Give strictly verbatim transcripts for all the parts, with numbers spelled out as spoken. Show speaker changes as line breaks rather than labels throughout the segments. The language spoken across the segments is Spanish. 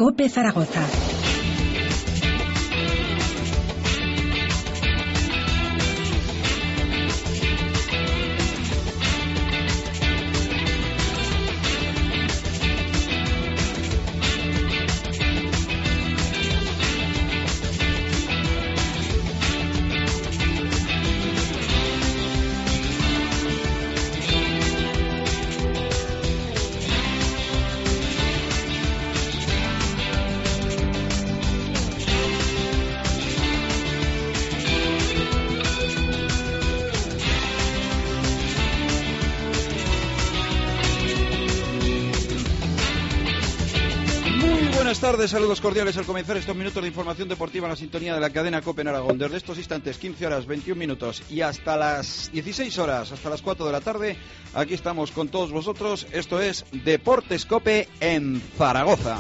COPE Zaragoza.
Buenas tardes, saludos cordiales al comenzar estos minutos de información deportiva en la sintonía de la cadena COPE en Aragón. Desde estos instantes, quince horas, veintiún minutos y hasta las dieciséis horas, hasta las cuatro de la tarde, aquí estamos con todos vosotros. Esto es Deportes COPE en Zaragoza.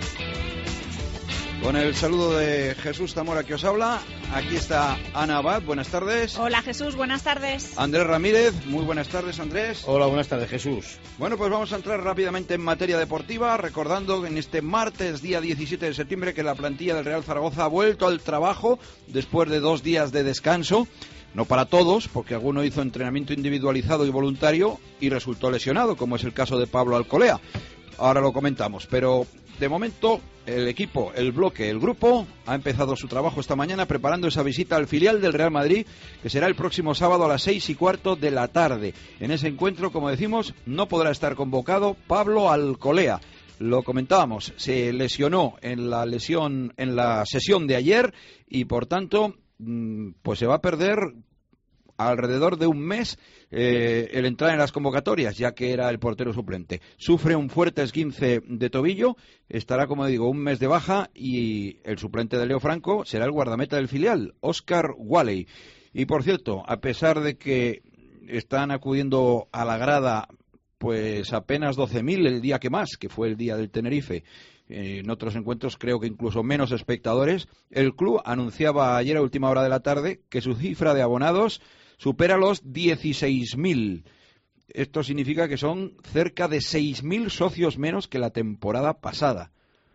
Con el saludo de Jesús Zamora que os habla, aquí está Ana Abad, buenas tardes.
Hola Jesús, buenas tardes.
Andrés Ramírez, muy buenas tardes Andrés.
Hola, buenas tardes Jesús.
Bueno, pues vamos a entrar rápidamente en materia deportiva, recordando que en este martes, día diecisiete de septiembre, que la plantilla del Real Zaragoza ha vuelto al trabajo después de dos días de descanso. No para todos, porque alguno hizo entrenamiento individualizado y voluntario y resultó lesionado, como es el caso de Pablo Alcolea. Ahora lo comentamos, pero de momento el equipo, el bloque, el grupo ha empezado su trabajo esta mañana preparando esa visita al filial del Real Madrid, que será el próximo sábado a las seis y cuarto de la tarde. En ese encuentro, como decimos, no podrá estar convocado Pablo Alcolea. Lo comentábamos, se lesionó en la lesión, en la sesión de ayer y por tanto, pues se va a perder alrededor de un mes eh, el entrar en las convocatorias, ya que era el portero suplente. Sufre un fuerte esguince de tobillo, estará, como digo, un mes de baja y el suplente de Leo Franco será el guardameta del filial, Óscar Walley. Y por cierto, a pesar de que están acudiendo a la grada pues apenas doce mil el día que más, que fue el día del Tenerife, en otros encuentros creo que incluso menos espectadores, el club anunciaba ayer a última hora de la tarde que su cifra de abonados supera los dieciséis mil. Esto significa que son cerca de seis mil socios menos que la temporada pasada.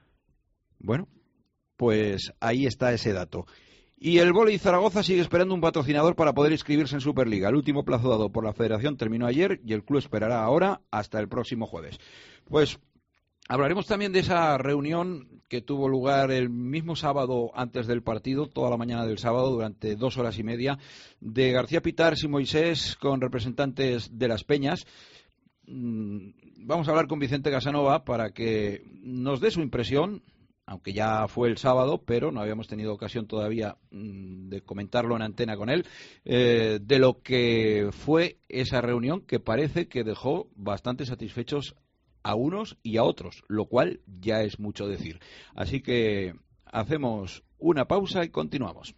Bueno, pues ahí está ese dato. Y el Vóley Zaragoza sigue esperando un patrocinador para poder inscribirse en Superliga. El último plazo dado por la Federación terminó ayer y el club esperará ahora hasta el próximo jueves. Pues hablaremos también de esa reunión que tuvo lugar el mismo sábado antes del partido, toda la mañana del sábado, durante dos horas y media, de García Pitars y Moisés con representantes de las Peñas. Vamos a hablar con Vicente Casanova para que nos dé su impresión, aunque ya fue el sábado, pero no habíamos tenido ocasión todavía de comentarlo en antena con él, eh, de lo que fue esa reunión que parece que dejó bastante satisfechos a unos y a otros, lo cual ya es mucho decir. Así que hacemos una pausa y continuamos.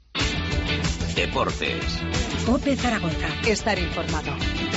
Deportes.
COPE Zaragoza.
Estar informado.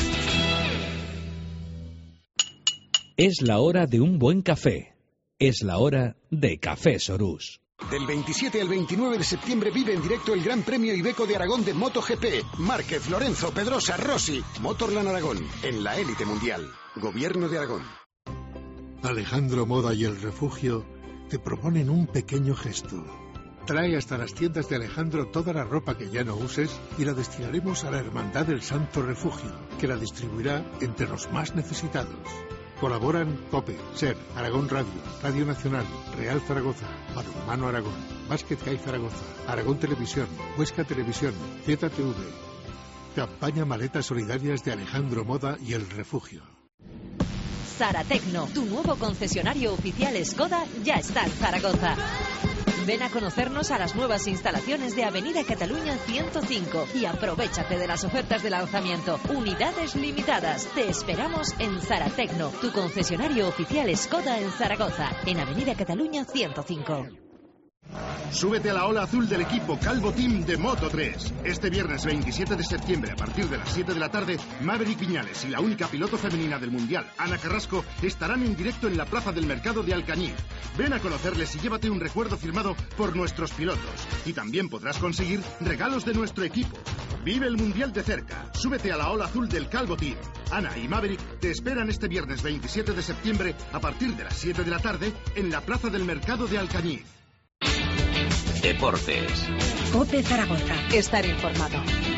Es la hora de un buen café. Es la hora de Café Sorús.
Del veintisiete al veintinueve de septiembre vive en directo el Gran Premio Iveco de Aragón de MotoGP. Márquez, Lorenzo, Pedrosa, Rossi, Motorland Aragón, en la élite mundial. Gobierno de Aragón.
Alejandro Moda y El Refugio te proponen un pequeño gesto. Trae hasta las tiendas de Alejandro toda la ropa que ya no uses y la destinaremos a la Hermandad del Santo Refugio, que la distribuirá entre los más necesitados. Colaboran COPE, SER, Aragón Radio, Radio Nacional, Real Zaragoza, Balonmano Aragón, Básquet C A I Zaragoza, Aragón Televisión, Huesca Televisión, Z T V. Campaña Maletas Solidarias de Alejandro Moda y El Refugio.
Saratecno, tu nuevo concesionario oficial Skoda, ya está en Zaragoza. Ven a conocernos a las nuevas instalaciones de Avenida Cataluña ciento cinco y aprovéchate de las ofertas de lanzamiento. Unidades limitadas. Te esperamos en Saratecno, tu concesionario oficial Skoda en Zaragoza, en Avenida Cataluña ciento cinco.
Súbete a la ola azul del equipo Calvo Team de Moto tres. Este viernes veintisiete de septiembre, a partir de las siete de la tarde, Maverick Viñales y la única piloto femenina del Mundial, Ana Carrasco, estarán en directo en la plaza del Mercado de Alcañiz. Ven a conocerles y llévate un recuerdo firmado por nuestros pilotos. Y también podrás conseguir regalos de nuestro equipo. Vive el Mundial de cerca. Súbete a la ola azul del Calvo Team. Ana y Maverick te esperan este viernes veintisiete de septiembre a partir de las siete de la tarde en la Plaza del Mercado de Alcañiz.
Deportes.
COPE Zaragoza.
Estar informado.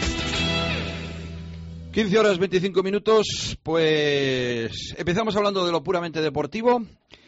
quince horas veinticinco minutos, pues empezamos hablando de lo puramente deportivo.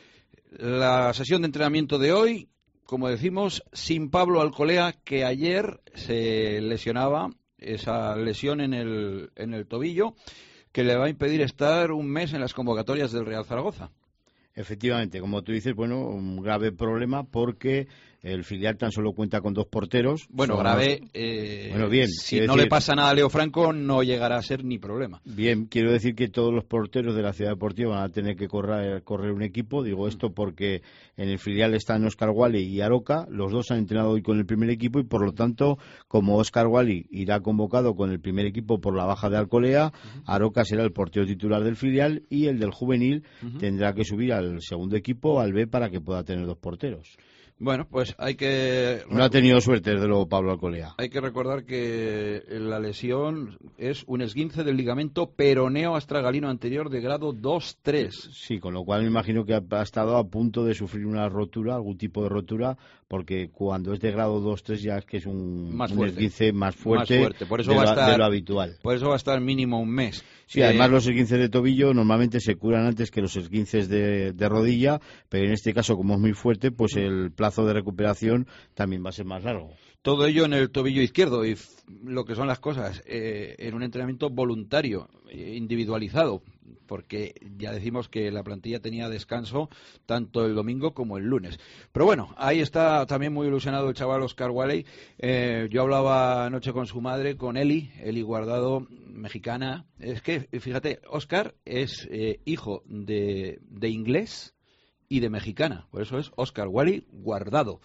La sesión de entrenamiento de hoy, como decimos, sin Pablo Alcolea, que ayer se lesionaba, esa lesión en el, en el tobillo, que le va a impedir estar un mes en las convocatorias del Real Zaragoza.
Efectivamente, como tú dices, bueno, un grave problema porque el filial tan solo cuenta con dos porteros.
Bueno,
Son
grave,
los...
eh,
bueno, bien,
si no
decir...
le pasa nada a Leo Franco, no llegará a ser ni problema.
Bien, quiero decir que todos los porteros de la Ciudad Deportiva van a tener que correr, correr un equipo. Digo esto porque en el filial están Óscar Wally y Aroca. Los dos han entrenado hoy con el primer equipo y, por lo tanto, como Óscar Wally irá convocado con el primer equipo por la baja de Alcolea, uh-huh. Aroca será el portero titular del filial y el del juvenil uh-huh. tendrá que subir al segundo equipo, al B, para que pueda tener dos porteros.
Bueno, pues hay que...
No ha tenido suerte, desde luego, Pablo Alcolea.
Hay que recordar que la lesión es un esguince del ligamento peroneo astragalino anterior de grado dos tres.
Sí, con lo cual me imagino que ha estado a punto de sufrir una rotura, algún tipo de rotura, porque cuando es de grado dos tres ya es que es un,
más
un esguince más fuerte,
más fuerte. Por eso
de,
va
lo,
a estar,
de lo habitual.
Por eso va a estar mínimo un mes.
Sí, eh, además los esguinces de tobillo normalmente se curan antes que los esguinces de, de rodilla, pero en este caso, como es muy fuerte, pues el plazo de recuperación también va a ser más largo.
Todo ello en el tobillo izquierdo y f- lo que son las cosas, eh, en un entrenamiento voluntario, eh, individualizado, porque ya decimos que la plantilla tenía descanso tanto el domingo como el lunes. Pero bueno, ahí está también muy ilusionado el chaval Óscar Wally. Eh, yo hablaba anoche con su madre, con Eli, Eli Guardado, mexicana. Es que, fíjate, Óscar es eh, hijo de, de inglés y de mexicana, por eso es Óscar Wally Guardado.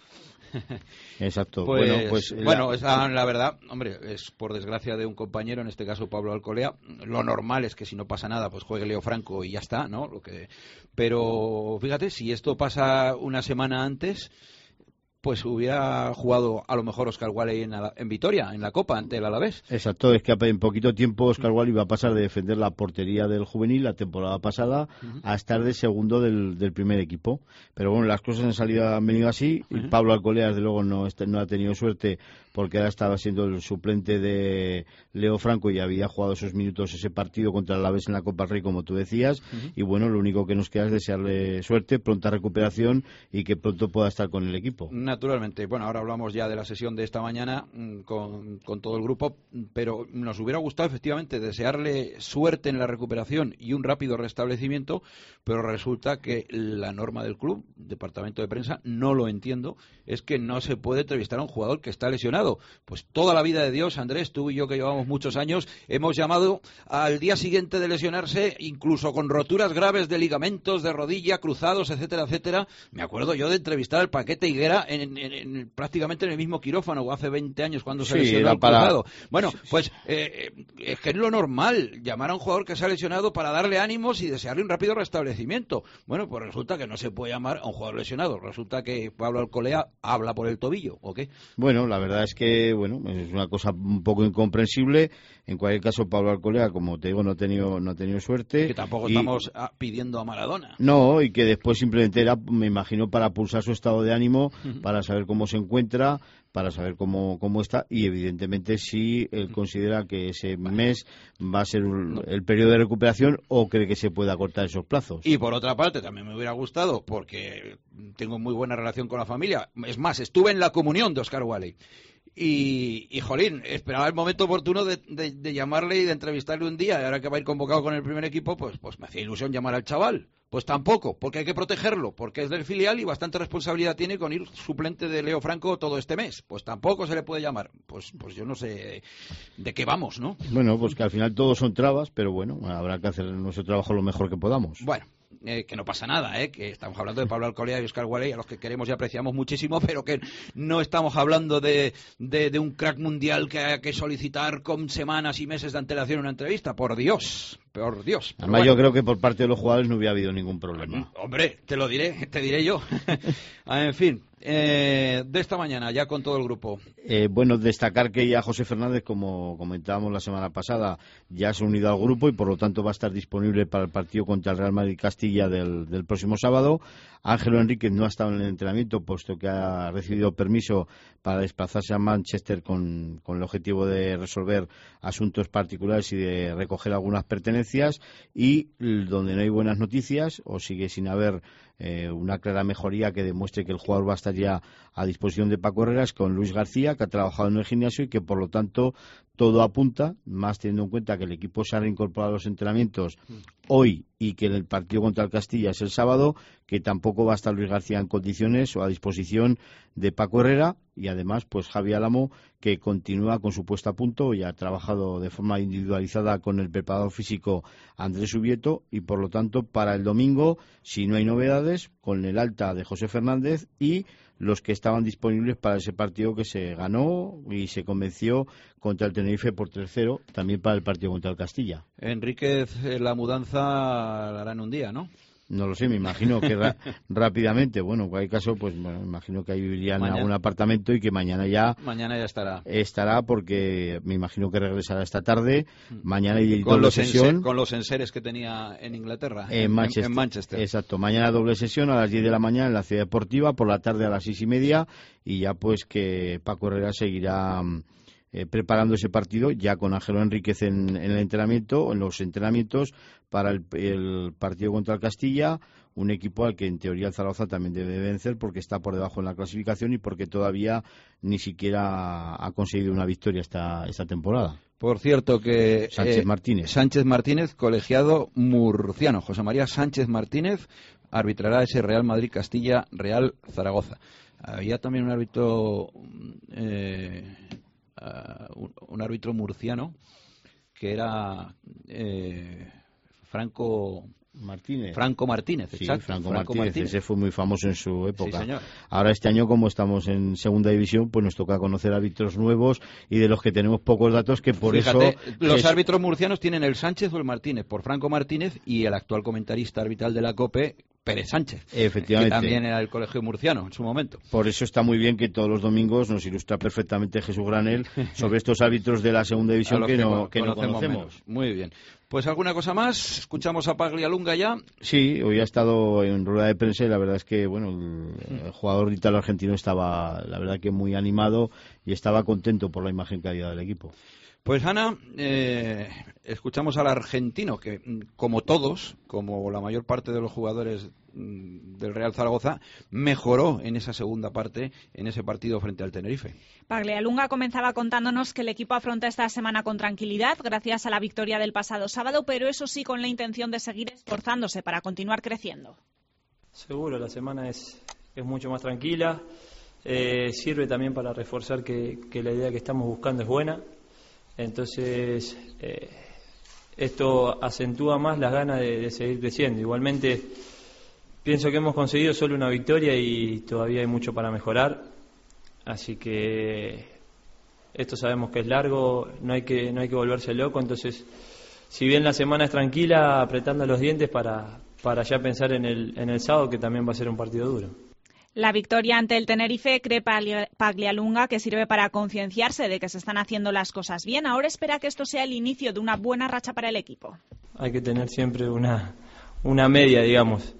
Exacto.
Pues,
bueno, pues
bueno
la...
esa, la verdad, hombre, es por desgracia de un compañero, en este caso Pablo Alcolea. Lo normal es que si no pasa nada, pues juegue Leo Franco y ya está, ¿no? Lo que... Pero fíjate, si esto pasa una semana antes, pues hubiera jugado a lo mejor Óscar Wally en, en Vitoria, en la Copa, ante el Alavés.
Exacto, es que en poquito tiempo Óscar Wally va a pasar de defender la portería del juvenil la temporada pasada uh-huh. a estar de segundo del, del primer equipo. Pero bueno, las cosas han salido, han venido así, uh-huh. y Pablo Alcolea, desde luego, no, no ha tenido suerte porque ahora estaba siendo el suplente de Leo Franco y había jugado esos minutos ese partido contra el Alavés en la Copa Rey, como tú decías, uh-huh. y bueno, lo único que nos queda es desearle suerte, pronta recuperación y que pronto pueda estar con el equipo.
Naturalmente. Bueno, ahora hablamos ya de la sesión de esta mañana con, con todo el grupo, pero nos hubiera gustado efectivamente desearle suerte en la recuperación y un rápido restablecimiento, pero resulta que la norma del club, departamento de prensa, no lo entiendo, es que no se puede entrevistar a un jugador que está lesionado. Pues toda la vida de Dios, Andrés, tú y yo que llevamos muchos años, hemos llamado al día siguiente de lesionarse, incluso con roturas graves de ligamentos, de rodilla, cruzados, etcétera, etcétera. Me acuerdo yo de entrevistar al Paquete Higuera en, en, en, prácticamente en el mismo quirófano hace veinte años cuando se sí, lesionó el para... cruzado. Bueno, pues eh, es que es lo normal, llamar a un jugador que se ha lesionado para darle ánimos y desearle un rápido restablecimiento. Bueno, pues resulta que no se puede llamar a un jugador lesionado, resulta que Pablo Alcolea habla por el tobillo, ¿o qué?
Bueno, la verdad es que, bueno, es una cosa un poco incomprensible. En cualquier caso, Pablo Alcolea, como te digo, no ha tenido, no ha tenido suerte.
Que tampoco y... estamos pidiendo a Maradona.
No, y que después simplemente era, me imagino, para pulsar su estado de ánimo, uh-huh. para saber cómo se encuentra, para saber cómo, cómo está, y evidentemente si él considera que ese mes va a ser un, el periodo de recuperación o cree que se puede acortar esos plazos.
Y por otra parte, también me hubiera gustado, porque tengo muy buena relación con la familia, es más, estuve en la comunión de Óscar Wally. Y, y, jolín, esperaba el momento oportuno de, de, de llamarle y de entrevistarle un día, y ahora que va a ir convocado con el primer equipo, pues, pues me hacía ilusión llamar al chaval. Pues tampoco, porque hay que protegerlo, porque es del filial y bastante responsabilidad tiene con ir suplente de Leo Franco todo este mes. Pues tampoco se le puede llamar. Pues, pues yo no sé de qué vamos, ¿no?
Bueno, pues que al final todos son trabas, pero bueno, habrá que hacer nuestro trabajo lo mejor que podamos.
Bueno. Eh, que no pasa nada, eh, que estamos hablando de Pablo Alcolea y Óscar Wally, a los que queremos y apreciamos muchísimo, pero que no estamos hablando de, de, de un crack mundial que hay que solicitar con semanas y meses de antelación una entrevista. Por Dios, por Dios.
Además,
bueno.
yo creo que por parte de los jugadores no hubiera habido ningún problema.
Hombre, te lo diré, te diré yo. En fin, eh, de esta mañana, ya con todo el grupo.
Eh, bueno, destacar que ya José Fernández, como comentábamos la semana pasada, ya se ha unido al grupo y por lo tanto va a estar disponible para el partido contra el Real Madrid Castilla del, del próximo sábado. Ángelo Enríquez no ha estado en el entrenamiento puesto que ha recibido permiso para desplazarse a Manchester con, con el objetivo de resolver asuntos particulares y de recoger algunas pertenencias, y donde no hay buenas noticias o sigue sin haber eh, una clara mejoría que demuestre que el jugador va a estar ya a disposición de Paco Herreras, con Luis García, que ha trabajado en el gimnasio y que por lo tanto todo apunta, más teniendo en cuenta que el equipo se ha reincorporado a los entrenamientos hoy y que el partido contra el Castilla es el sábado, que tampoco va a estar Luis García en condiciones o a disposición de Paco Herrera, y además pues Javi Álamo, que continúa con su puesta a punto y ha trabajado de forma individualizada con el preparador físico Andrés Ubieto, y por lo tanto para el domingo, si no hay novedades, con el alta de José Fernández y los que estaban disponibles para ese partido que se ganó y se convenció contra el Tenerife por tres cero, también para el partido contra el Castilla.
Enríquez, la mudanza la hará en un día, ¿no?
No lo sé, me imagino que ra- rápidamente, bueno, en cualquier caso, pues bueno, me imagino que ahí viviría en algún apartamento y que mañana ya
mañana ya estará.
Estará porque me imagino que regresará esta tarde. Mañana hay
con
doble
los
sesión.
enser- con los enseres que tenía en Inglaterra,
en, en, Manchester.
en Manchester.
Exacto, mañana doble sesión a las diez de la mañana en la Ciudad Deportiva, por la tarde a las seis y media, y ya pues que Paco Herrera seguirá Eh, preparando ese partido ya con Ángelo Enríquez en, en el entrenamiento, en los entrenamientos para el, el partido contra el Castilla, un equipo al que en teoría el Zaragoza también debe vencer porque está por debajo en la clasificación y porque todavía ni siquiera ha conseguido una victoria esta, esta temporada.
Por cierto que
Sánchez
eh,
Martínez.
Sánchez Martínez, colegiado murciano, José María Sánchez Martínez, arbitrará ese Real Madrid Castilla Real Zaragoza. Había también un árbitro eh, uh, un, un árbitro murciano que era eh, Franco
Martínez.
Franco Martínez,
sí,
exacto.
Franco,
Franco
Martínez,
Martínez,
ese fue muy famoso en su época.
Sí, señor.
Ahora este año, como estamos en segunda división, pues nos toca conocer árbitros nuevos y de los que tenemos pocos datos, que por
Fíjate,
eso...
los
es...
árbitros murcianos tienen el Sánchez o el Martínez, por Franco Martínez, y el actual comentarista arbitral de la COPE, Pérez Sánchez,
efectivamente,
que también era el colegio murciano en su momento.
Por eso está muy bien que todos los domingos nos ilustra perfectamente Jesús Granel sobre estos árbitros de la segunda división que, que, no, que no conocemos.
Menos. Muy bien. Pues alguna cosa más, escuchamos a Paglialunga ya.
Sí, hoy ha estado en rueda de prensa y la verdad es que bueno, el, el jugador italo-argentino estaba, la verdad que muy animado y estaba contento por la imagen que había del equipo.
Pues Ana, eh, escuchamos al argentino que, como todos, como la mayor parte de los jugadores del Real Zaragoza, mejoró en esa segunda parte, en ese partido frente al Tenerife.
Paglialunga comenzaba contándonos que el equipo afronta esta semana con tranquilidad, gracias a la victoria del pasado sábado, pero eso sí con la intención de seguir esforzándose para continuar creciendo.
Seguro, la semana es, es mucho más tranquila, eh, sirve también para reforzar que, que la idea que estamos buscando es buena. Entonces, eh, esto acentúa más las ganas de, de seguir creciendo. Igualmente, pienso que hemos conseguido solo una victoria y todavía hay mucho para mejorar. Así que esto sabemos que es largo, no hay que, no hay que volverse loco. Entonces, si bien la semana es tranquila, apretando los dientes para, para ya pensar en el, en el sábado, que también va a ser un partido duro.
La victoria ante el Tenerife cree Paglialunga que sirve para concienciarse de que se están haciendo las cosas bien. Ahora espera que esto sea el inicio de una buena racha para el equipo.
Hay que tener siempre una, una media, digamos.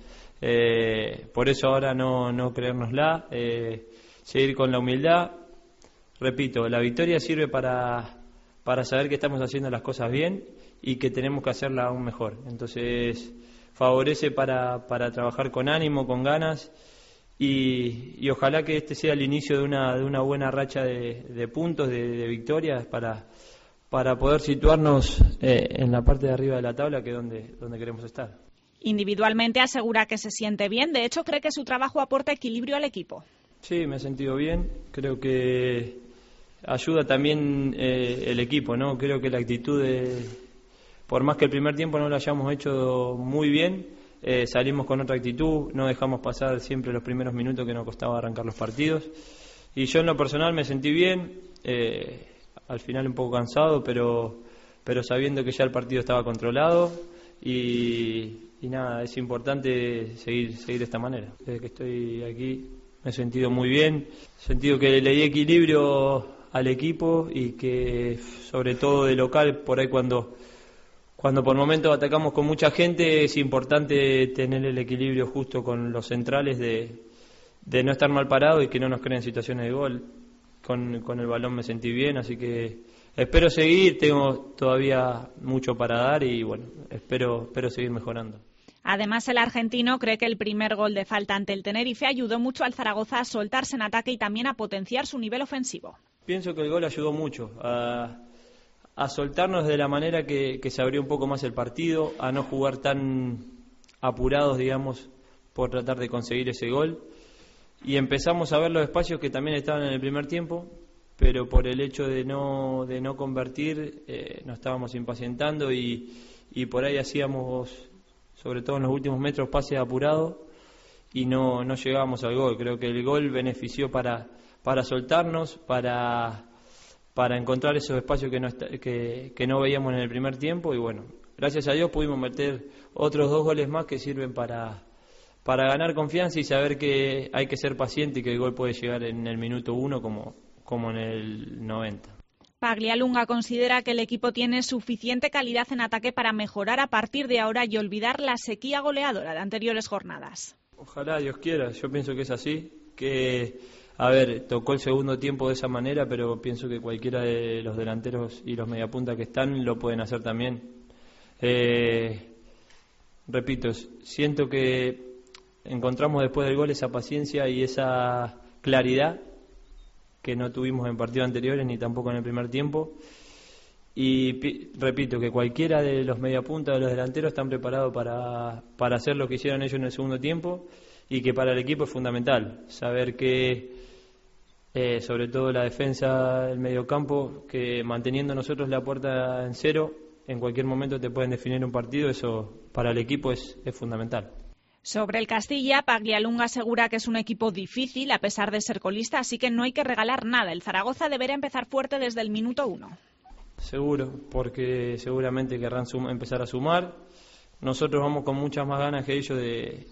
Eh, por eso ahora no, no creérnosla, eh, seguir con la humildad. Repito, la victoria sirve para, para saber que estamos haciendo las cosas bien y que tenemos que hacerla aún mejor. Entonces, favorece para, para trabajar con ánimo, con ganas. Y, y ojalá que este sea el inicio de una, de una buena racha de, de puntos, de, de victorias para, para poder situarnos eh, en la parte de arriba de la tabla, que es donde, donde queremos estar.
Individualmente asegura que se siente bien, de hecho cree que su trabajo aporta equilibrio al equipo.
Sí, me he sentido bien, creo que ayuda también eh, el equipo, ¿no? Creo que la actitud, de, por más que el primer tiempo no lo hayamos hecho muy bien, Eh, salimos con otra actitud, no dejamos pasar siempre los primeros minutos que nos costaba arrancar los partidos. Y yo en lo personal me sentí bien, eh, al final un poco cansado, pero, pero sabiendo que ya el partido estaba controlado y, y nada, es importante seguir, seguir de esta manera. Desde que estoy aquí me he sentido muy bien, he sentido que le di equilibrio al equipo y que sobre todo de local, por ahí cuando... Cuando por momentos atacamos con mucha gente, es importante tener el equilibrio justo con los centrales de, de no estar mal parado y que no nos creen situaciones de gol. Con, con el balón me sentí bien, así que espero seguir, tengo todavía mucho para dar y bueno, espero, espero seguir mejorando.
Además, el argentino cree que el primer gol de falta ante el Tenerife ayudó mucho al Zaragoza a soltarse en ataque y también a potenciar su nivel ofensivo.
Pienso que el gol ayudó mucho a... a soltarnos de la manera que, que se abrió un poco más el partido, a no jugar tan apurados, digamos, por tratar de conseguir ese gol. Y empezamos a ver los espacios que también estaban en el primer tiempo, pero por el hecho de no, de no convertir, eh, nos estábamos impacientando y, y por ahí hacíamos, sobre todo en los últimos metros, pases apurados y no, no llegábamos al gol. Creo que el gol benefició para, para soltarnos, para... para encontrar esos espacios que no, que, que no veíamos en el primer tiempo y bueno, gracias a Dios pudimos meter otros dos goles más que sirven para, para ganar confianza y saber que hay que ser paciente y que el gol puede llegar en el minuto uno como, como en el noventa.
Paglialunga considera que el equipo tiene suficiente calidad en ataque para mejorar a partir de ahora y olvidar la sequía goleadora de anteriores jornadas.
Ojalá Dios quiera, yo pienso que es así, que... A ver, tocó el segundo tiempo de esa manera, pero pienso que cualquiera de los delanteros y los mediapuntas que están lo pueden hacer también. Eh, repito, siento que encontramos después del gol esa paciencia y esa claridad que no tuvimos en partidos anteriores ni tampoco en el primer tiempo. Y pi- repito, que cualquiera de los mediapuntas o de los delanteros están preparados para, para hacer lo que hicieron ellos en el segundo tiempo y que para el equipo es fundamental saber que Eh, sobre todo la defensa del mediocampo, que manteniendo nosotros la puerta en cero, en cualquier momento te pueden definir un partido, eso para el equipo es, es fundamental.
Sobre el Castilla, Paglialunga asegura que es un equipo difícil a pesar de ser colista, así que no hay que regalar nada. El Zaragoza deberá empezar fuerte desde el minuto uno.
Seguro, porque seguramente querrán sum- empezar a sumar. Nosotros vamos con muchas más ganas que ellos de...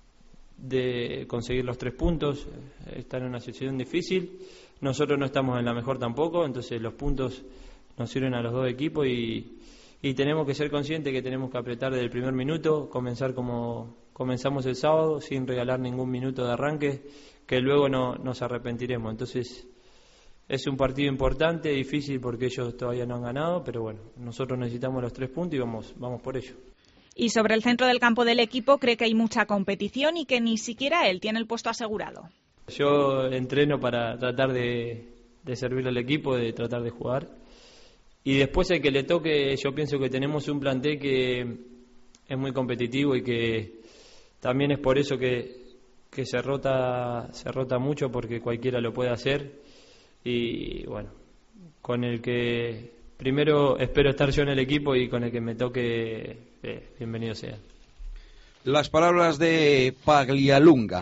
de conseguir los tres puntos. Están en una situación difícil, nosotros no estamos en la mejor tampoco, entonces los puntos nos sirven a los dos equipos y, y tenemos que ser conscientes que tenemos que apretar desde el primer minuto, comenzar como comenzamos el sábado, sin regalar ningún minuto de arranque, que luego no nos arrepentiremos. Entonces es un partido importante, difícil porque ellos todavía no han ganado, pero bueno, nosotros necesitamos los tres puntos y vamos, vamos por ello.
Y sobre el centro del campo del equipo, cree que hay mucha competición y que ni siquiera él tiene el puesto asegurado.
Yo entreno para tratar de, de servir al equipo, de tratar de jugar. Y después el que le toque, yo pienso que tenemos un plantel que es muy competitivo y que también es por eso que, que se rota, se rota mucho, porque cualquiera lo puede hacer. Y bueno, con el que primero espero estar yo en el equipo y con el que me toque... Eh, bienvenido sea.
Las palabras de Paglialunga,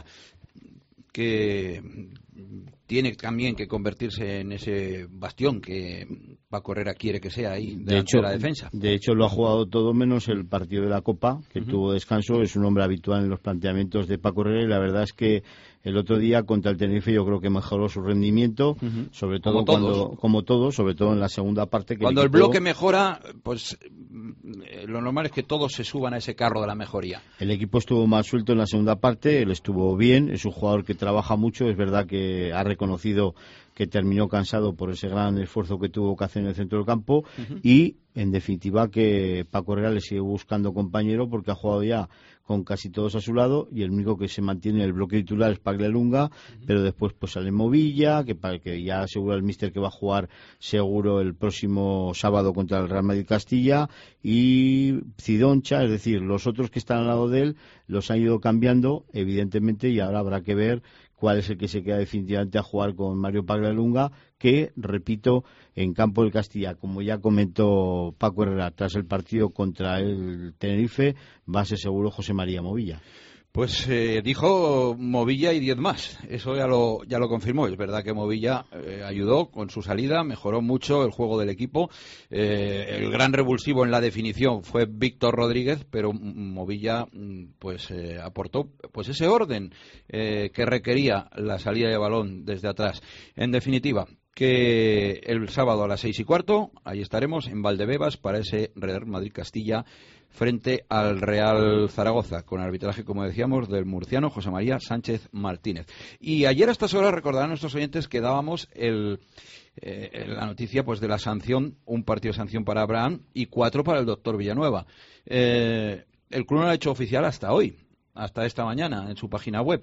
que tiene también que convertirse en ese bastión que Paco Herrera quiere que sea ahí de, de hecho, la defensa.
De hecho lo ha jugado todo menos el partido de la Copa, que uh-huh. tuvo descanso. Es un hombre habitual en los planteamientos de Paco Herrera y la verdad es que el otro día contra el Tenerife yo creo que mejoró su rendimiento, uh-huh. sobre todo como cuando todos. como todo, sobre todo en la segunda parte. Que
cuando
el,
equipo, el bloque mejora, pues lo normal es que todos se suban a ese carro de la mejoría.
El equipo estuvo más suelto en la segunda parte, él estuvo bien, es un jugador que trabaja mucho, es verdad que ha reconocido que terminó cansado por ese gran esfuerzo que tuvo que hacer en el centro del campo uh-huh. y, en definitiva, que Paco Herrera le sigue buscando compañero porque ha jugado ya con casi todos a su lado y el único que se mantiene en el bloque titular es Paglialunga, uh-huh. pero después pues sale Movilla, que, que ya asegura el míster que va a jugar seguro el próximo sábado contra el Real Madrid Castilla, y Cidoncha, es decir, los otros que están al lado de él los han ido cambiando, evidentemente, y ahora habrá que ver cuál es el que se queda definitivamente a jugar con Mario Paglialunga, que, repito, en campo del Castilla, como ya comentó Paco Herrera tras el partido contra el Tenerife, va a ser seguro José María Movilla.
Pues eh, dijo Movilla y diez más, eso ya lo ya lo confirmó. Es verdad que Movilla eh, ayudó con su salida, mejoró mucho el juego del equipo. Eh, el gran revulsivo en la definición fue Víctor Rodríguez, pero Movilla pues eh, aportó pues ese orden eh, que requería la salida de balón desde atrás. En definitiva, que el sábado a las seis y cuarto, ahí estaremos en Valdebebas para ese Real Madrid-Castilla frente al Real Zaragoza, con arbitraje, como decíamos, del murciano José María Sánchez Martínez. Y ayer a estas horas recordarán nuestros oyentes que dábamos el, eh, la noticia pues de la sanción, un partido de sanción para Abraham y cuatro para el doctor Villanueva. Eh, el club no lo ha hecho oficial hasta hoy, hasta esta mañana, en su página web.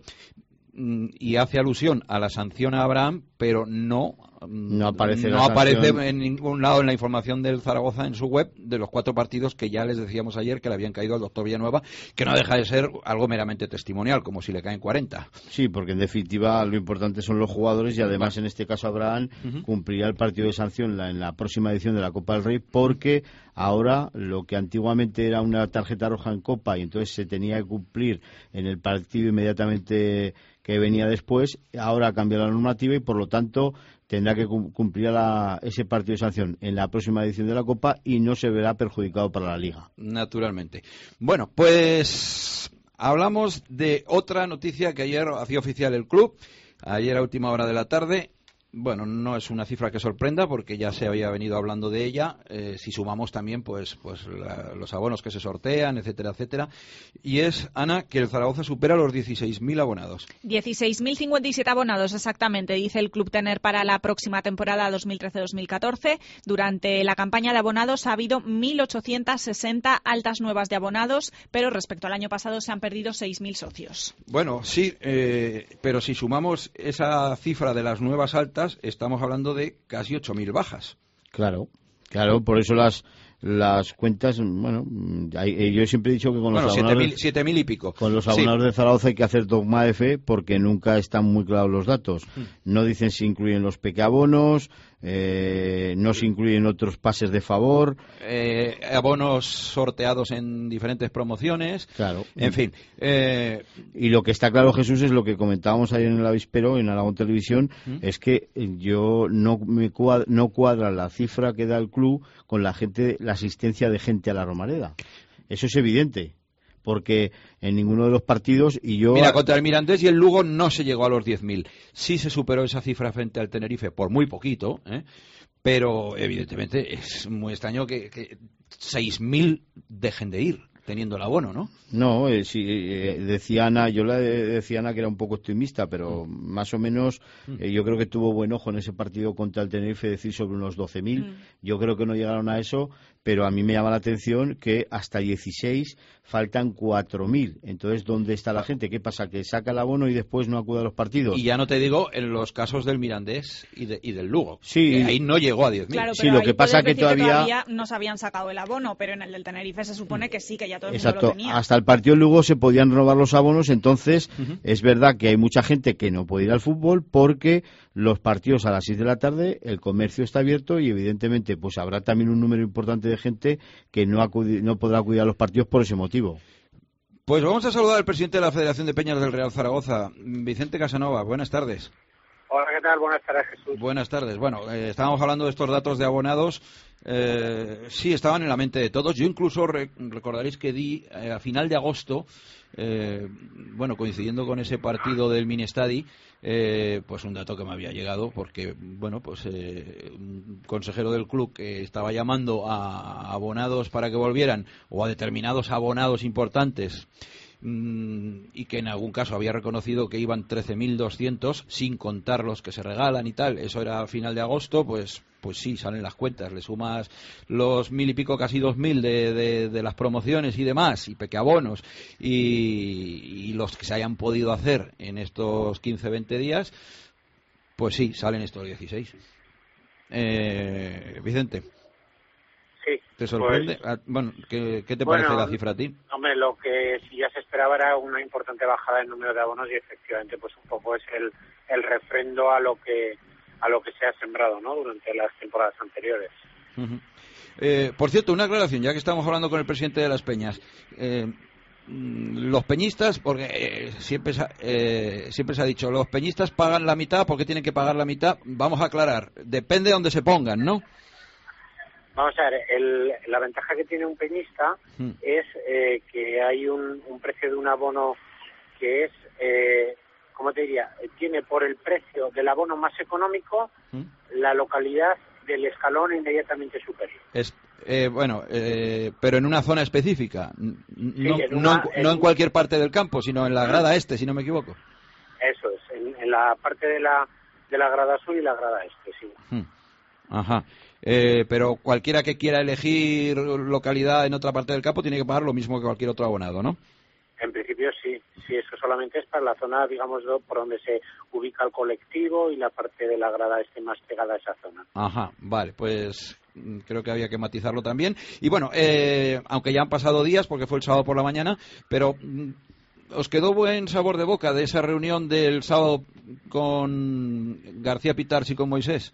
Y hace alusión a la sanción a Abraham, pero no
no aparece,
no
la
aparece
sanción.
en ningún lado en la información del Zaragoza en su web de los cuatro partidos que ya les decíamos ayer que le habían caído al doctor Villanueva, que no deja de ser algo meramente testimonial, como si le caen cuarenta.
Sí, porque en definitiva lo importante son los jugadores y además en este caso Abraham uh-huh. cumplirá el partido de sanción en la, en la próxima edición de la Copa del Rey, porque ahora lo que antiguamente era una tarjeta roja en Copa y entonces se tenía que cumplir en el partido inmediatamente que venía después, ahora cambia la normativa y por lo tanto tendrá que cumplir la, ese partido de sanción en la próxima edición de la Copa y no se verá perjudicado para la Liga.
Naturalmente. Bueno, pues hablamos de otra noticia que ayer hacía oficial el club, ayer a última hora de la tarde. Bueno, no es una cifra que sorprenda porque ya se había venido hablando de ella, eh, si sumamos también pues pues la, los abonos que se sortean, etcétera, etcétera. Y es, Ana, que el Zaragoza supera los dieciséis mil abonados.
dieciséis mil cincuenta y siete abonados exactamente, dice el club tener para la próxima temporada dos mil trece dos mil catorce. Durante la campaña de abonados ha habido mil ochocientas sesenta altas nuevas de abonados, pero respecto al año pasado se han perdido seis mil socios.
Bueno, sí, eh, pero si sumamos esa cifra de las nuevas altas, estamos hablando de casi ocho mil bajas.
Claro, claro, por eso las las cuentas, bueno, hay, yo siempre he dicho que con
bueno,
los abonados
siete mil y pico.
Con los abonados sí. de Zaragoza hay que hacer dogma de fe porque nunca están muy claros los datos. Mm. No dicen si incluyen los pequeabonos, eh, no se incluyen otros pases de favor,
eh, abonos sorteados en diferentes promociones.
Claro.
En fin. Eh...
Y lo que está claro, Jesús, es lo que comentábamos ayer en el avispero, en Aragón Televisión, ¿Mm? es que yo no me cuadra, no cuadra la cifra que da el club con la gente, la asistencia de gente a la Romareda. Eso es evidente, porque en ninguno de los partidos y yo...
Mira, contra el Mirandés y el Lugo no se llegó a los diez mil. Sí se superó esa cifra frente al Tenerife por muy poquito, ¿eh? Pero evidentemente es muy extraño que, que seis mil dejen de ir teniendo el abono, ¿no?
No, eh, sí, eh, decía Ana, yo la decía Ana que era un poco optimista, pero mm. más o menos eh, yo creo que tuvo buen ojo en ese partido contra el Tenerife decir sobre unos doce mil. Mm. Yo creo que no llegaron a eso, pero a mí me llama la atención que hasta dieciséis faltan cuatro mil. Entonces, ¿dónde está la gente? ¿Qué pasa? ¿Que saca el abono y después no acude a los partidos?
Y ya no te digo en los casos del Mirandés y, de, y del Lugo.
Sí.
Que ahí no llegó a diez mil.
Claro,
sí, lo que pasa es que todavía...
que todavía no se habían sacado el abono, pero en el del Tenerife se supone que sí, que ya todo el
Exacto.
mundo lo tenía.
Hasta el partido Lugo se podían renovar los abonos, entonces uh-huh. es verdad que hay mucha gente que no puede ir al fútbol porque los partidos a las seis de la tarde, el comercio está abierto y evidentemente pues habrá también un número importante de gente que no, acudi- no podrá acudir a los partidos por ese motivo.
Pues vamos a saludar al presidente de la Federación de Peñas del Real Zaragoza, Vicente Casanova. Buenas tardes.
Hola, ¿qué tal? Buenas tardes, Jesús.
Buenas tardes. Bueno, eh, estábamos hablando de estos datos de abonados. Eh, sí, estaban en la mente de todos. Yo incluso re- recordaréis que di eh, a final de agosto, eh, bueno, coincidiendo con ese partido del Minestadi, eh, pues un dato que me había llegado porque, bueno, pues eh, un consejero del club que estaba llamando a abonados para que volvieran o a determinados abonados importantes y que en algún caso había reconocido que iban trece mil doscientos sin contar los que se regalan y tal, eso era a final de agosto, pues pues sí, salen las cuentas, le sumas los mil y pico, casi dos mil de, de, de las promociones y demás, y pequeabonos, y, y los que se hayan podido hacer en estos quince veinte días, pues sí, salen estos dieciséis. Eh, Vicente.
Sí.
¿Te sorprende?
Pues,
bueno, ¿qué, qué te
bueno,
parece la cifra a ti?
Hombre, lo que sí ya se esperaba era una importante bajada en número de abonos y efectivamente pues un poco es el, el refrendo a lo que a lo que se ha sembrado, ¿no? Durante las temporadas anteriores.
Uh-huh. Eh, por cierto, una aclaración, ya que estamos hablando con el presidente de las Peñas. Eh, los peñistas, porque eh, siempre, se, eh, siempre se ha dicho, los peñistas pagan la mitad porque tienen que pagar la mitad. Vamos a aclarar, depende de donde se pongan, ¿no?
Vamos a ver, el, la ventaja que tiene un peñista hmm. es eh, que hay un, un precio de un abono que es, eh, ¿cómo te diría? Tiene por el precio del abono más económico hmm. la localidad del escalón inmediatamente superior.
Es, eh, bueno, eh, pero en una zona específica, no,
sí, en, una,
no, en,
en,
no en cualquier parte del campo, sino en la grada este, si no me equivoco.
Eso es, en, en la parte de la, de la grada sur y la grada este, sí.
Hmm. Ajá. Eh, pero cualquiera que quiera elegir localidad en otra parte del campo tiene que pagar lo mismo que cualquier otro abonado, ¿no?
En principio sí, sí, eso solamente es para la zona, digamos, por donde se ubica el colectivo y la parte de la grada esté más pegada a esa zona.
Ajá, vale, pues creo que había que matizarlo también. Y bueno, eh, aunque ya han pasado días, porque fue el sábado por la mañana, pero ¿os quedó buen sabor de boca de esa reunión del sábado con García Pitars y con Moisés?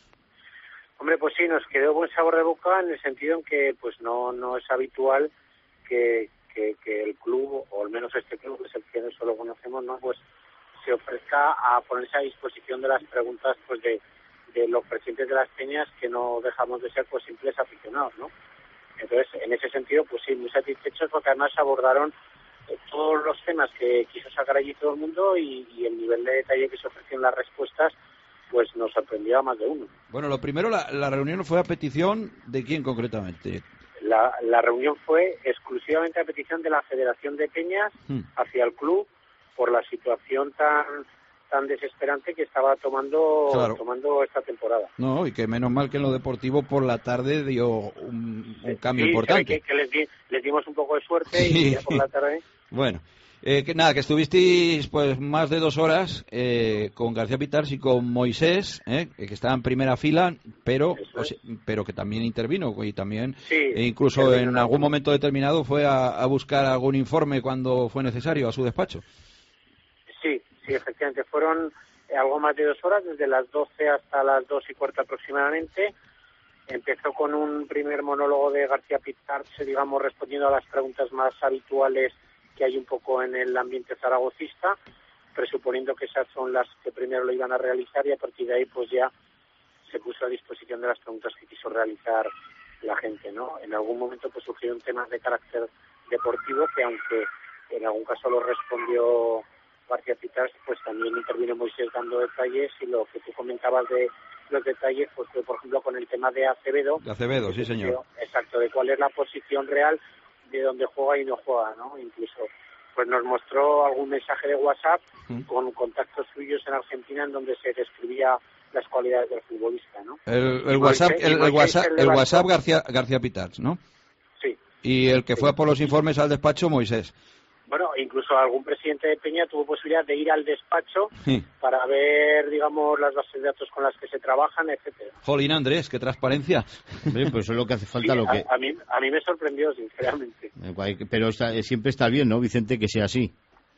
Hombre, pues sí, nos quedó buen sabor de boca en el sentido en que pues no no es habitual que, que, que el club, o al menos este club, que es el que nosotros conocemos, ¿no? Pues se ofrezca a ponerse a disposición de las preguntas pues de, de los presidentes de las peñas, que no dejamos de ser pues simples aficionados, ¿no? Entonces, en ese sentido, pues sí, muy satisfechos porque además abordaron todos los temas que quiso sacar allí todo el mundo y, y el nivel de detalle que se ofreció en las respuestas pues nos sorprendió a más de uno.
Bueno, lo primero, la, la reunión fue a petición de quién concretamente.
La, la reunión fue exclusivamente a petición de la Federación de Peñas hmm. hacia el club por la situación tan tan desesperante que estaba tomando
claro.
tomando esta temporada.
No, y que menos mal que en lo deportivo por la tarde dio un, un cambio
sí,
importante.
Que, que les, di, les dimos un poco de suerte sí. y ya por la tarde...
Bueno, eh, que nada, que estuvisteis pues más de dos horas eh, con García Pitars y con Moisés, eh, que estaba en primera fila, pero o sea, pero que también intervino y también
sí,
e incluso en algún momento determinado fue a, a buscar algún informe cuando fue necesario a su despacho.
Sí, sí, efectivamente, fueron algo más de dos horas, desde las doce hasta las dos y cuarto aproximadamente. Empezó con un primer monólogo de García Pitars, digamos, respondiendo a las preguntas más habituales que hay un poco en el ambiente zaragocista, presuponiendo que esas son las que primero lo iban a realizar, y a partir de ahí pues ya se puso a disposición de las preguntas que quiso realizar la gente, ¿no? En algún momento pues surgieron temas de carácter deportivo que, aunque en algún caso lo respondió García Pitars, pues también intervino Moisés dando detalles, y lo que tú comentabas de los detalles pues fue, por ejemplo, con el tema de Acevedo.
De Acevedo, sí, señor.
Exacto, de cuál es la posición real de dónde juega y no juega, ¿no? Incluso pues nos mostró algún mensaje de WhatsApp ¿Mm? con contactos suyos en Argentina en donde se describía las cualidades del futbolista, ¿no?
El, el WhatsApp, el, el WhatsApp, el WhatsApp García, García Pitars, ¿no?
Sí.
Y el que
sí.
fue por los informes al despacho, Moisés.
Bueno, incluso algún presidente de Peña tuvo posibilidad de ir al despacho
sí.
para ver, digamos, las bases de datos con las que se trabajan, etcétera.
Jolín, Andrés, qué transparencia.
Bien, pues eso es lo que hace falta.
Sí,
lo que...
a, a, mí, a mí me sorprendió, sinceramente.
Pero está, siempre está bien, ¿no, Vicente, que sea así?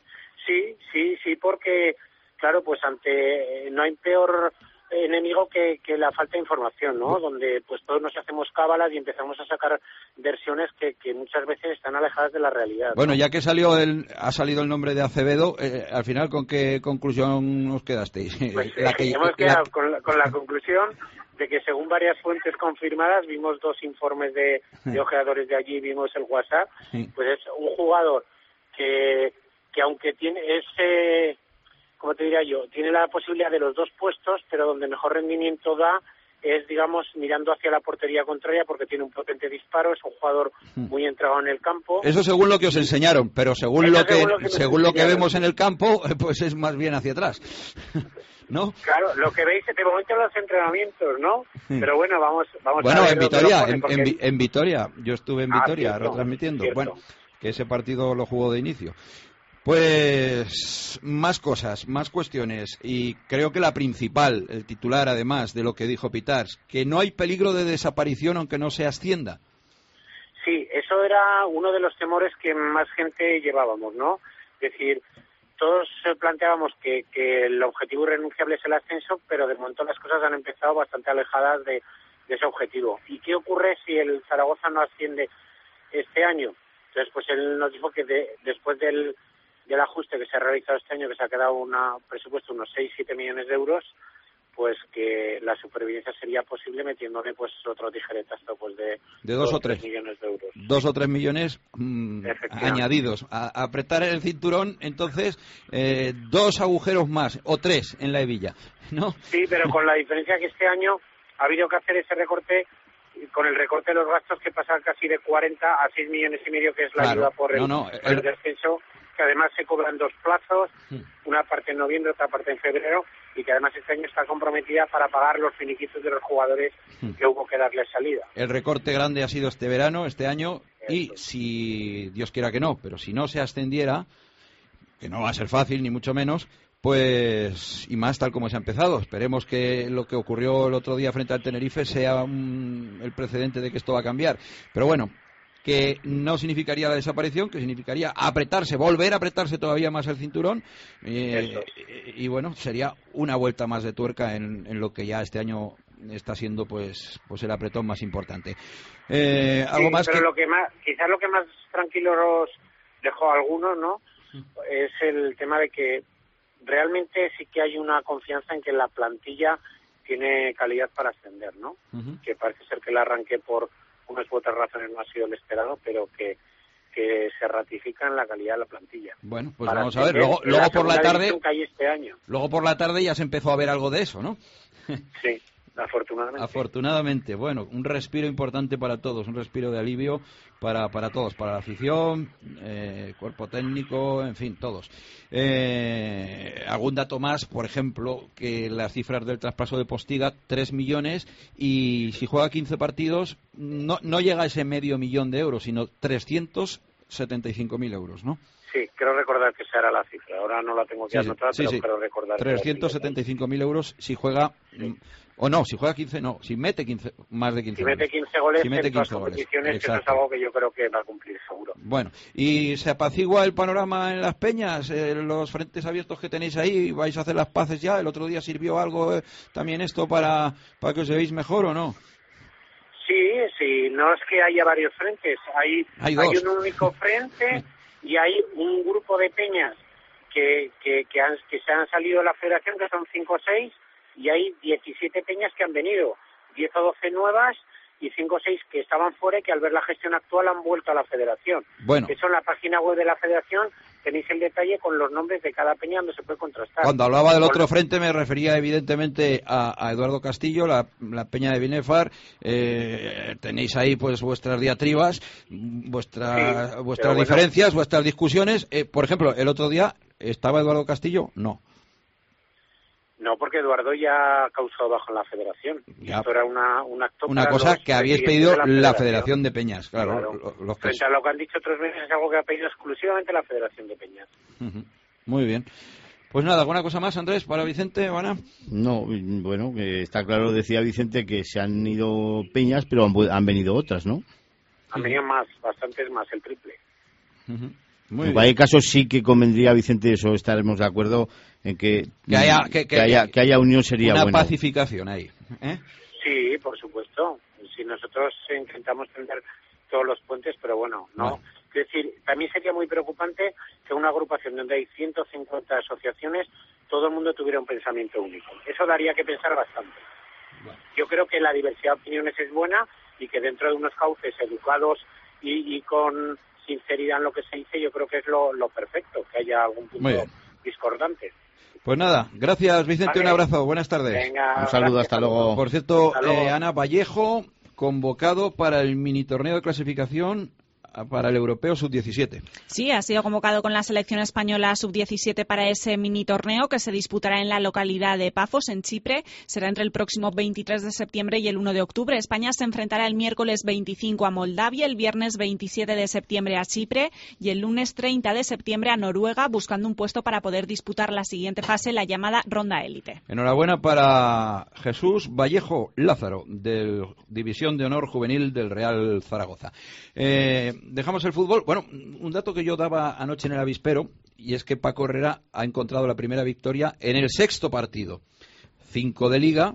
Sí, sí, sí, porque, claro, pues ante no hay peor enemigo que, que la falta de información, ¿no? Donde pues todos nos hacemos cábalas y empezamos a sacar versiones que, que muchas veces están alejadas de la realidad.
Bueno,
¿no?
ya que salió el, ha salido el nombre de Acevedo, eh, al final, ¿con qué conclusión os quedasteis?
Pues
la
eh,
que,
hemos quedado
la...
con, la, con la conclusión de que, según varias fuentes confirmadas, vimos dos informes de, de ojeadores de allí, vimos el WhatsApp,
sí.
pues es un jugador que, que aunque tiene ese... como te diría yo, tiene la posibilidad de los dos puestos, pero donde mejor rendimiento da es, digamos, mirando hacia la portería contraria, porque tiene un potente disparo, es un jugador muy entregado en el campo.
Eso según lo que os enseñaron, pero según
Eso
lo que
según lo que,
según lo que vemos en el campo, pues es más bien hacia atrás, ¿no?
Claro, lo que veis de momento en los entrenamientos, ¿no? Pero bueno, vamos, vamos
bueno,
a ver.
Bueno, en Vitoria,
pone,
en,
porque...
en, en Vitoria, yo estuve en Vitoria
ah, cierto,
retransmitiendo,
cierto.
Bueno, que ese partido lo jugó de inicio. Pues más cosas, más cuestiones, y creo que la principal, el titular además de lo que dijo Pitars, que no hay peligro de desaparición aunque no se ascienda.
Sí, eso era uno de los temores que más gente llevábamos, ¿no? Es decir, todos planteábamos que, que el objetivo irrenunciable es el ascenso, pero de momento las cosas han empezado bastante alejadas de, de ese objetivo. ¿Y qué ocurre si el Zaragoza no asciende este año? Entonces, pues él nos dijo que de, después del, del ajuste que se ha realizado este año, que se ha quedado un presupuesto de unos seis siete millones de euros, pues que la supervivencia sería posible metiéndole pues otro tijeretazo pues de,
de dos, dos o tres
millones de euros.
Dos o tres millones mmm, añadidos. A, a apretar el cinturón, entonces, eh, dos agujeros más, o tres en la hebilla, ¿no?
Sí, pero con la diferencia que este año ha habido que hacer ese recorte, con el recorte de los gastos que pasan casi de cuarenta a seis millones y medio, que es la
claro.
ayuda por el,
no, no,
por el descenso, que además se cobran dos plazos, una parte en noviembre, otra parte en febrero, y que además este año está comprometida para pagar los finiquitos de los jugadores que hubo que darles salida.
El recorte grande ha sido este verano, este año, y si Dios quiera que no, pero si no se ascendiera, que no va a ser fácil ni mucho menos, pues, y más tal como se ha empezado. Esperemos que lo que ocurrió el otro día frente al Tenerife sea un, el precedente de que esto va a cambiar. Pero bueno, que no significaría la desaparición, que significaría apretarse, volver a apretarse todavía más el cinturón, eh, y, y bueno, sería una vuelta más de tuerca en, en lo que ya este año está siendo pues pues el apretón más importante. Eh, algo
sí,
más
pero
que...
lo que más, quizás lo que más tranquilos dejó a algunos, ¿no? Es el tema de que realmente sí que hay una confianza en que la plantilla tiene calidad para ascender, ¿no? Uh-huh. Que parece ser que el arranque por unas u otras razones no ha sido el esperado, pero que, que se ratifica en la calidad de la plantilla.
Bueno, pues para vamos a ver, luego, luego
la
por la tarde,
este año.
luego por la tarde ya se empezó a ver algo de eso, ¿no?
Sí. Afortunadamente.
Afortunadamente, bueno, un respiro importante para todos, un respiro de alivio para, para todos, para la afición, eh, cuerpo técnico, en fin, todos. Eh, algún dato más, por ejemplo, que las cifras del traspaso de Postiga, tres millones, y si juega quince partidos, no, no llega a ese medio millón de euros, sino trescientos setenta y cinco mil euros, ¿no?
Sí, quiero recordar que esa era la cifra. Ahora no la tengo que
sí,
anotar,
sí,
pero
sí.
quiero recordar.
trescientos setenta y cinco mil euros si juega... Sí. O no, si juega quince, no. Si mete quince, más de quince
si
goles.
Mete quince goles
si mete
en todas las competiciones, eso es algo que yo creo que va a cumplir seguro.
Bueno, ¿y se apacigua el panorama en las peñas? Eh, los frentes abiertos que tenéis ahí, ¿vais a hacer las paces ya? ¿El otro día sirvió algo eh, también esto para, para que os veáis mejor o no?
Sí, sí. No es que haya varios frentes. Hay,
hay,
hay un único frente y hay un grupo de peñas que, que, que, han, que se han salido de la federación, que son cinco o seis, y hay diecisiete peñas que han venido, diez o doce nuevas y cinco o seis que estaban fuera y que al ver la gestión actual han vuelto a la federación.
Bueno.
Eso en la página web de la federación tenéis el detalle con los nombres de cada peña donde se puede contrastar.
Cuando hablaba del otro frente me refería evidentemente a, a Eduardo Castillo, la, la peña de Binefar. Eh, tenéis ahí pues vuestras diatribas, vuestra, sí, vuestras diferencias, bueno. vuestras discusiones. Eh, por ejemplo, el otro día, ¿estaba Eduardo Castillo? No.
No, porque Eduardo ya ha causado bajo en la federación.
Ya.
Esto era una, un acto
una
para
cosa
los
que habíais pedido
la federación.
la Federación de Peñas, claro.
claro.
Los, los
Frente a lo que han dicho otros meses es algo que ha pedido exclusivamente la Federación de Peñas.
Uh-huh. Muy bien. Pues nada, ¿alguna cosa más, Andrés, para Vicente, Ana?
No, bueno, eh, está claro, decía Vicente, que se han ido peñas, pero han, han venido otras, ¿no?
Han venido más, bastantes más, el triple.
Uh-huh. Muy
en
bien.
cualquier caso sí que convendría, Vicente, eso estaremos de acuerdo en que
que haya, que, que,
que haya, que haya unión sería
una
bueno.
pacificación ahí, ¿eh?
Sí, por supuesto. Si nosotros intentamos tender todos los puentes, pero bueno, no.
Bueno.
Es decir, también sería muy preocupante que una agrupación donde hay ciento cincuenta asociaciones, todo el mundo tuviera un pensamiento único. Eso daría que pensar bastante. Bueno. Yo creo que la diversidad de opiniones es buena y que dentro de unos cauces educados y, y con sinceridad en lo que se dice, yo creo que es lo, lo perfecto, que haya algún punto discordante.
Pues nada, gracias Vicente, vale. Un abrazo, buenas tardes.
Venga,
un saludo,
gracias,
hasta luego.
Por cierto, eh, Ana Vallejo, convocado para el mini torneo de clasificación para el Europeo sub diecisiete.
Sí, ha sido convocado con la selección española sub diecisiete para ese mini torneo que se disputará en la localidad de Pafos, en Chipre. Será entre el próximo veintitrés de septiembre y el uno de octubre. España se enfrentará el miércoles veinticinco a Moldavia, el viernes veintisiete de septiembre a Chipre y el lunes treinta de septiembre a Noruega, buscando un puesto para poder disputar la siguiente fase, la llamada ronda élite.
Enhorabuena para Jesús Vallejo Lázaro, de División de Honor Juvenil del Real Zaragoza. Eh, Dejamos el fútbol. Bueno, un dato que yo daba anoche en el avispero, y es que Paco Herrera ha encontrado la primera victoria en el sexto partido. Cinco de Liga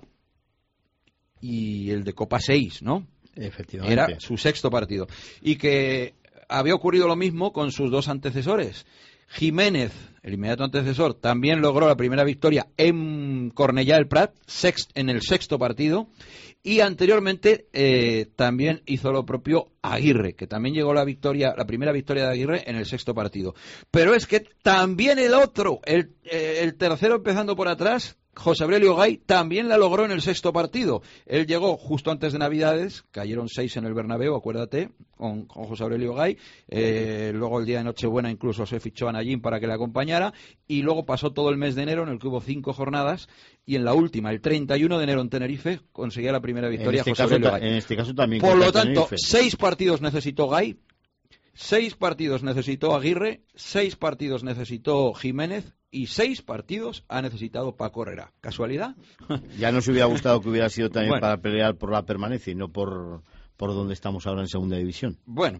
y el de Copa seis, ¿no?
Efectivamente.
Era su sexto partido. Y que había ocurrido lo mismo con sus dos antecesores. Jiménez, el inmediato antecesor, también logró la primera victoria en Cornellá del Prat, sext, en el sexto partido, y anteriormente eh, también hizo lo propio Aguirre, que también llegó la victoria, la primera victoria de Aguirre en el sexto partido. Pero es que también el otro, el, eh, el tercero empezando por atrás, José Aurelio Gay, también la logró en el sexto partido. Él llegó justo antes de Navidades, cayeron seis en el Bernabéu, acuérdate, con, con José Aurelio Gay. Eh, luego el día de Nochebuena incluso se fichó a Nayín para que le acompañara. Y luego pasó todo el mes de enero, en el que hubo cinco jornadas. Y en la última, el treinta y uno de enero en Tenerife, conseguía la primera victoria
este
José
caso,
Aurelio Gay.
En este caso también.
Por lo tanto,
Tenerife.
seis partidos necesitó Gay. Seis partidos necesitó Aguirre, seis partidos necesitó Jiménez y seis partidos ha necesitado Paco Herrera. ¿Casualidad?
Ya nos hubiera gustado que hubiera sido también
bueno.
para pelear por la permanencia y no por, por donde estamos ahora en segunda división.
Bueno,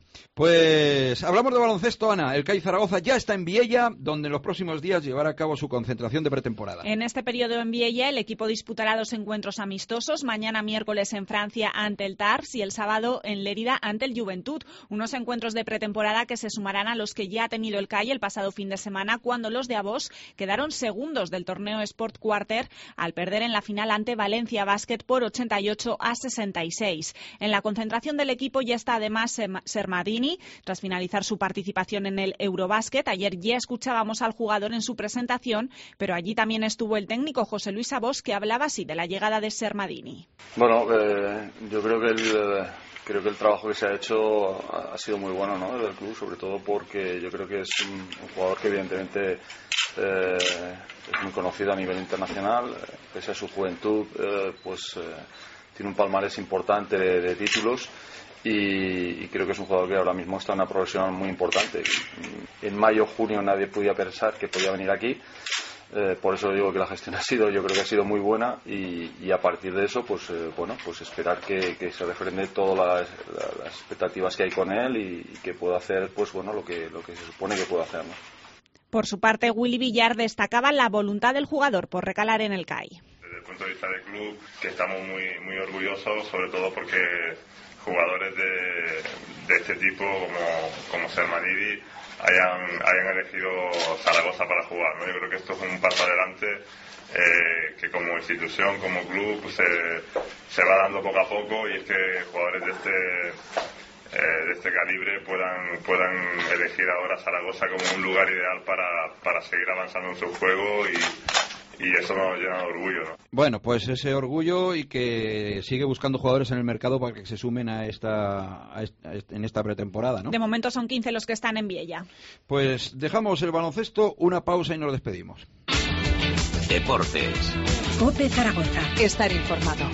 pues hablamos de baloncesto, Ana. El C A I Zaragoza ya está en Viella, donde en los próximos días llevará a cabo su concentración de pretemporada.
En este periodo en Viella, el equipo disputará dos encuentros amistosos, mañana miércoles en Francia ante el Tars y el sábado en Lérida ante el Juventud. Unos encuentros de pretemporada que se sumarán a los que ya ha tenido el C A I el pasado fin de semana, cuando los de Avós quedaron segundos del torneo Sport Quarter al perder en la final ante Valencia Basket por ochenta y ocho a sesenta y seis. En la concentración del equipo ya está además Sermadini, tras finalizar su participación en el Eurobasket. Ayer ya escuchábamos al jugador en su presentación, pero allí también estuvo el técnico José Luis Avós, que hablaba así de la llegada de Sermadini.
Bueno, eh, yo creo que el... Eh... Creo que el trabajo que se ha hecho ha sido muy bueno, ¿no?, del club, sobre todo porque yo creo que es un, un jugador que evidentemente eh, es muy conocido a nivel internacional, eh, pese a su juventud, eh, pues eh, tiene un palmarés importante de, de títulos y, y creo que es un jugador que ahora mismo está en una progresión muy importante. En mayo, junio nadie podía pensar que podía venir aquí. Eh, por eso digo que la gestión ha sido, yo creo que ha sido muy buena y, y a partir de eso, pues eh, bueno, pues esperar que, que se refrende todas las, las expectativas que hay con él y, y que pueda hacer, pues bueno, lo que lo que se supone que pueda hacer, ¿no?
Por su parte, Willy Villar destacaba la voluntad del jugador por recalar en el C A I.
Desde el punto de vista del club, que estamos muy muy orgullosos, sobre todo porque jugadores de, de este tipo como como Sermadini hayan, hayan elegido Zaragoza para jugar, ¿no? Yo creo que esto es un paso adelante eh, que como institución, como club, pues, se, se va dando poco a poco, y es que jugadores de este eh, de este calibre puedan puedan elegir ahora Zaragoza como un lugar ideal para, para seguir avanzando en su juego, y Y eso nos llena de orgullo, ¿no?
Bueno, pues ese orgullo, y que sigue buscando jugadores en el mercado para que se sumen a esta, a esta en esta pretemporada, ¿no?
De momento son quince los que están en Viella.
Pues dejamos el baloncesto, una pausa y nos despedimos.
Deportes.
COPE Zaragoza.
Estar informado.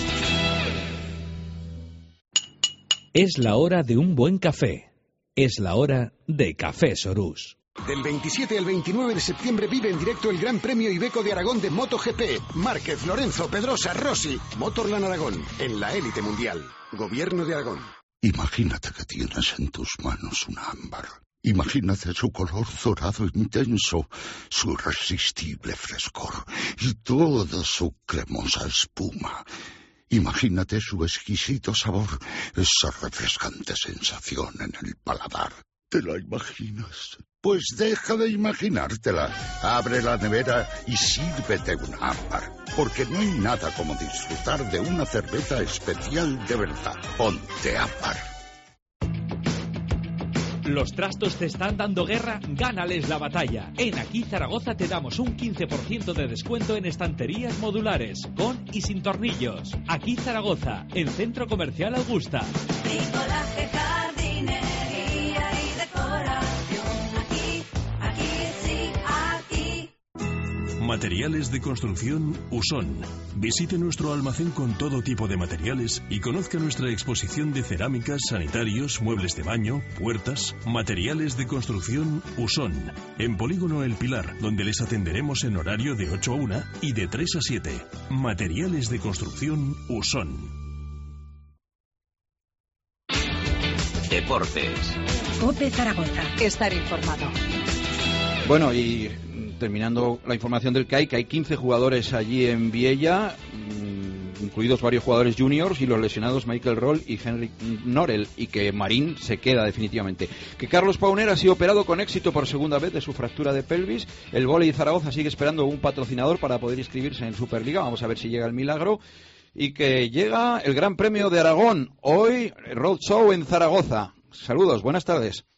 Es la hora de un buen café. Es la hora de Café Sorús.
Del veintisiete al veintinueve de septiembre vive en directo el Gran Premio Iveco de Aragón de MotoGP. Márquez, Lorenzo, Pedrosa, Rossi. Motorland Aragón, en la élite mundial. Gobierno de Aragón.
Imagínate que tienes en tus manos una ámbar. Imagínate su color dorado intenso, su irresistible frescor y toda su cremosa espuma. Imagínate su exquisito sabor, esa refrescante sensación en el paladar. ¿Te la imaginas? Pues deja de imaginártela. Abre la nevera y sírvete una ámbar. Porque no hay nada como disfrutar de una cerveza especial de verdad. Ponte ámbar.
¿Los trastos te están dando guerra? Gánales la batalla. En Aquí Zaragoza te damos un quince por ciento de descuento en estanterías modulares, con y sin tornillos. Aquí Zaragoza, en Centro Comercial Augusta.
Bricolaje, jardinería y decoración. Aquí, aquí, sí, aquí.
Materiales de construcción Usón. Visite nuestro almacén con todo tipo de materiales y conozca nuestra exposición de cerámicas, sanitarios, muebles de baño, puertas. Materiales de construcción Usón. En Polígono El Pilar, donde les atenderemos en horario de ocho a una y de tres a siete. Materiales de construcción Usón.
Deportes.
COPE Zaragoza.
Estar informado.
Bueno, y terminando la información del C A I, que hay quince jugadores allí en Viella. incluidos varios jugadores juniors y los lesionados Michael Roll y Henrik Norel, y que Marín se queda definitivamente. Que Carlos Pauner ha sido operado con éxito por segunda vez de su fractura de pelvis. El Vóley Zaragoza sigue esperando un patrocinador para poder inscribirse en Superliga. Vamos a ver si llega el milagro. Y que llega el Gran Premio de Aragón. Hoy, Road Show en Zaragoza. Saludos, buenas tardes.